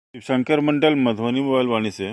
Shivshankar Mandal, Madhubani mobile Vaani से।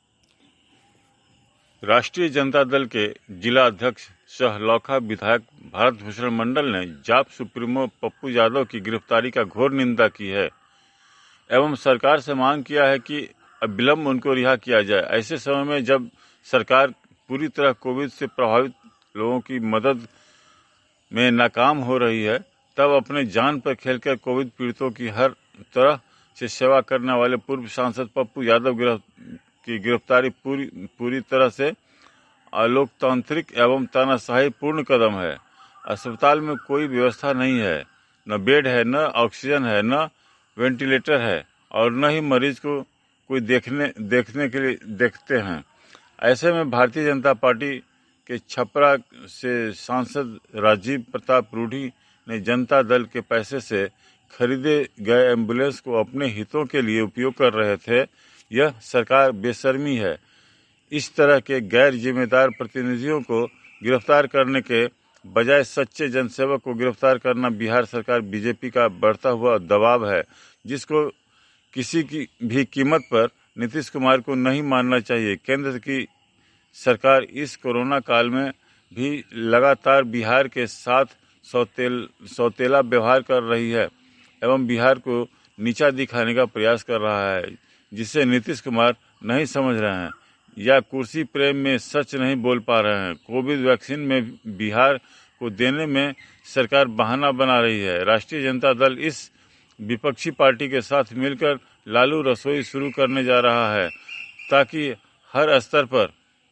राष्ट्रीय जनता दल के जिला अध्यक्ष सह लौखा विधायक भारत भूषण मंडल ने जाप सुप्रीमो पप्पू यादव की गिरफ्तारी का घोर निंदा की है एवं सरकार से मांग किया है कि अविलंब उनको रिहा किया जाए। ऐसे समय में जब सरकार पूरी तरह कोविड से प्रभावित लोगों की मदद में नाकाम हो रही है, तब अपने जान पर खेलकर कोविड पीड़ितों की हर तरह से सेवा करने वाले पूर्व सांसद पप्पू यादव की गिरफ्तारी पूरी तरह से अलोकतांत्रिक एवं तानाशाही पूर्ण कदम है। अस्पताल में कोई व्यवस्था नहीं है, न बेड है, न ऑक्सीजन है, न वेंटिलेटर है और न ही मरीज को कोई देखने के लिए देखते हैं। ऐसे में भारतीय जनता पार्टी के छपरा से सांसद राजीव प्रताप रूढ़ी ने जनता दल के पैसे से खरीदे गए एम्बुलेंस को अपने हितों के लिए उपयोग कर रहे थे। यह सरकार बेशर्मी है। इस तरह के गैर जिम्मेदार प्रतिनिधियों को गिरफ्तार करने के बजाय सच्चे जनसेवक को गिरफ्तार करना बिहार सरकार बीजेपी का बढ़ता हुआ दबाव है, जिसको किसी की भी कीमत पर नीतीश कुमार को नहीं मानना चाहिए। केंद्र की सरकार इस कोरोना काल में भी लगातार बिहार के साथ सौतेला व्यवहार कर रही है एवं बिहार को नीचा दिखाने का प्रयास कर रहा है, जिसे नीतीश कुमार नहीं समझ रहे हैं या कुर्सी प्रेम में सच नहीं बोल पा रहे हैं। कोविड वैक्सीन में बिहार को देने में सरकार बहाना बना रही है। राष्ट्रीय जनता दल इस विपक्षी पार्टी के साथ मिलकर लालू रसोई शुरू करने जा रहा है ताकि हर स्तर पर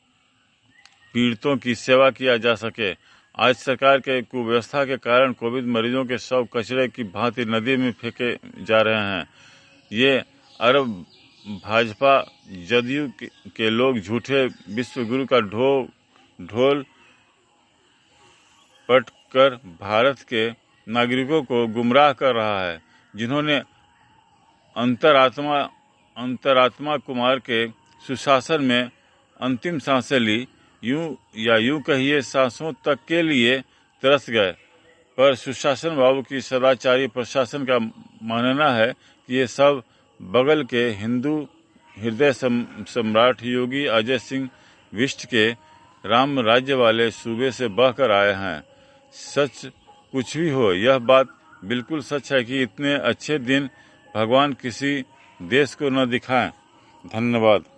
पीड़ितों की सेवा किया जा सके। आज सरकार के कुव्यवस्था के कारण कोविड मरीजों के शव कचरे की भांति नदी में फेंके जा रहे हैं। ये अरब भाजपा जदयू के लोग झूठे विश्वगुरु का ढोल पट कर भारत के नागरिकों को गुमराह कर रहा है, जिन्होंने अंतरात्मा कुमार के सुशासन में अंतिम सांसें ली, यूं कहिए सांसों तक के लिए तरस गए। पर सुशासन बाबू की सदाचारी प्रशासन का मानना है कि ये सब बगल के हिंदू हृदय सम्राट योगी अजय सिंह विष्ट के राम राज्य वाले सूबे से बहकर आए हैं। सच कुछ भी हो, यह बात बिल्कुल सच है कि इतने अच्छे दिन भगवान किसी देश को न दिखाएं। धन्यवाद।